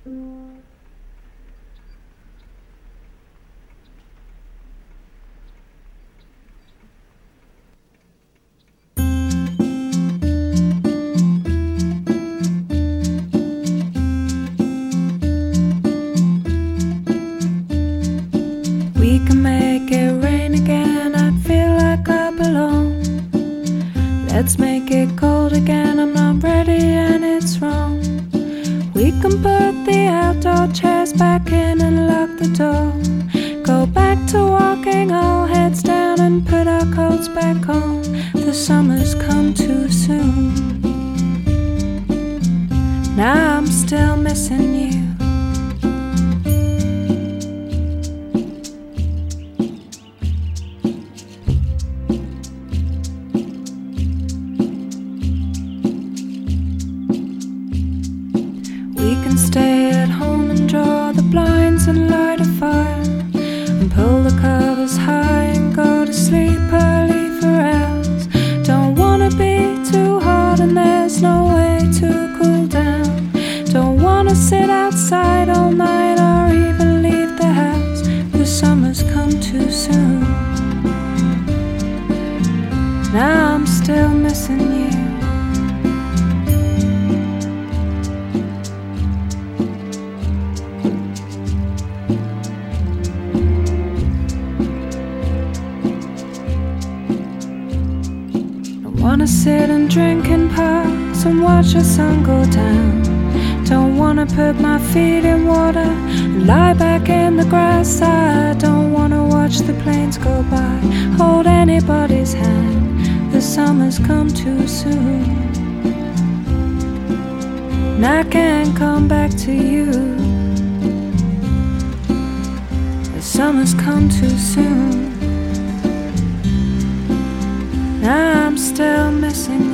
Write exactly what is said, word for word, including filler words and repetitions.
We can make it rain again, I'd feel like I belong. Let's make it cold again, I'm not ready and it's wrong. We can put the outdoor chairs back in and lock the door. Go back to walking, all heads down, and put our coats back on. The summer's come too soon. Now I'm still missing you. We can stay at home and draw the blinds and light a fire and pull the covers high and go to sleep early for hours. Don't wanna be too hot and there's no way to cool down. Don't wanna sit outside all night or even leave the house. The summer's come too soon. Now I'm still missing you. Wanna sit and drink in parks and watch the sun go down. Don't wanna put my feet in water and lie back in the grass. I don't wanna watch the planes go by, hold anybody's hand. The summer's come too soon, and I can't come back to you. The summer's come too soon. I'm still missing